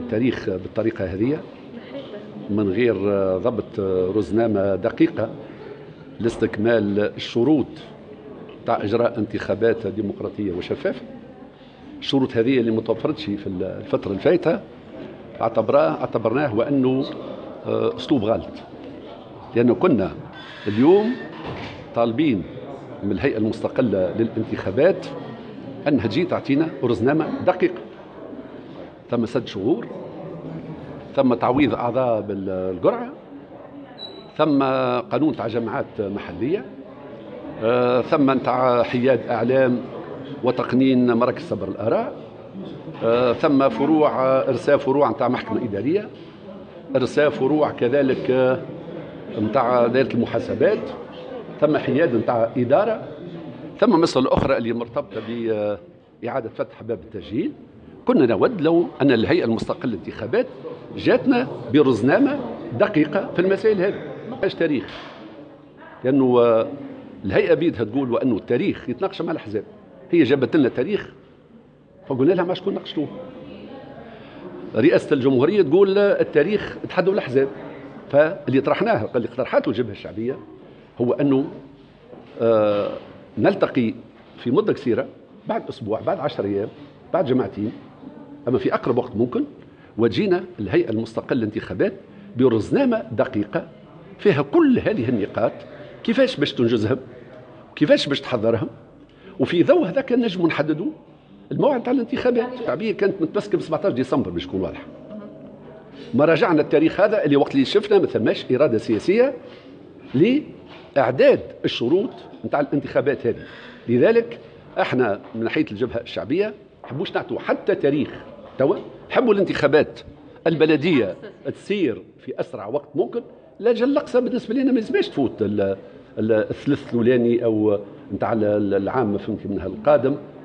التاريخ بالطريقة هذه من غير ضبط رزنامة دقيقة لاستكمال الشروط تاع إجراء انتخابات ديمقراطية وشفافة. الشروط هذه اللي متوفرتش في الفترة الفايتة اعتبرناه وأنه أسلوب غلط، لأنه كنا اليوم طالبين من الهيئة المستقلة للانتخابات أنها تجي تعطينا رزنامة دقيقة. ثم 6 شهور، ثم تعويض أعضاء بالقرعة، ثم قانون تاع جماعات محلية، ثم تاع حياد أعلام وتقنين مراكز صبر الآراء، ثم إرساء فروع تاع محكمة إدارية، إرساء فروع كذلك نتاع دائرة المحاسبات، ثم حياد نتاع إدارة، ثم مسألة الأخرى اللي مرتبطة بإعادة فتح باب التسجيل. كنا نود لو أن الهيئة المستقلة للانتخابات جاتنا برزنامة دقيقة في المسائل هذه، ما تاريخ، لأنه الهيئة بيدها تقول وأنه التاريخ يتناقش مع الأحزاب. هي جابت لنا تاريخ فقلنا لها ما شكون ناقشتوه. رئاسة الجمهورية تقول التاريخ تحدوا الأحزاب. فاللي طرحناه اللي اقترحته الجبهة الشعبية هو أنه نلتقي في مدة قصيرة، بعد أسبوع، بعد 10 أيام، بعد جمعتين، أما في أقرب وقت ممكن، وجينا الهيئة المستقلة للانتخابات برزنامة دقيقة فيها كل هذه النقاط، كيفاش باش تنجزهم، كيفاش باش تحضرهم، وفي ضوء هذاك نجم نحددوا الموعد تاع الانتخابات. الشعبية كانت متمسكة ب 17 ديسمبر باش تكون واضحة. ما راجعنا التاريخ هذا اللي وقت اللي شفنا ما ثماش إرادة سياسية لإعداد الشروط نتاع الانتخابات هذه. لذلك احنا من ناحية الجبهة الشعبية حبوش نعطوا حتى تاريخ توا، حبوا الانتخابات البلدية تصير في أسرع وقت ممكن. الأجل الأقصى بالنسبة لنا ما يلزمش تفوت الثلث الأولاني أو نتاع العام فهمت منها القادم.